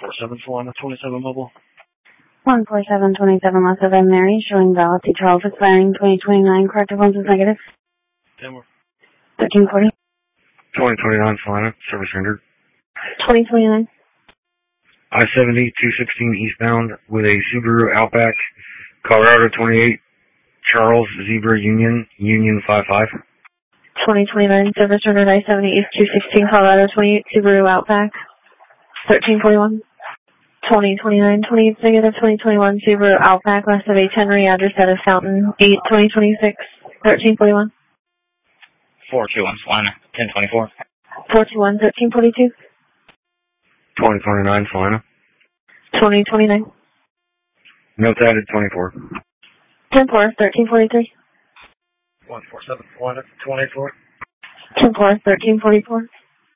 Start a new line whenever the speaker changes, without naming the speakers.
147 Solana 27 mobile.
14727 Los Angeles Mary, showing valid to Charles expiring 2029, corrective ones is negative.
10 more.
1340.
2029 Solana, service rendered.
2029.
I-70, 216 eastbound with a Subaru Outback, Colorado 28, Charles Zebra Union, Union 55.
2029, service rendered I-70 East 216, Colorado 28, Subaru Outback. 1341. 2029, 28 negative, 2021, Subaru Outback, west of H. Henry, address at Fountain, 8, 2026, 1341.
421 Solana, 1024.
421, 1342.
2029 Solana.
2029.
Notes added 24.
10-4, 1343.
147 Solana, 24.
10-4, 1344.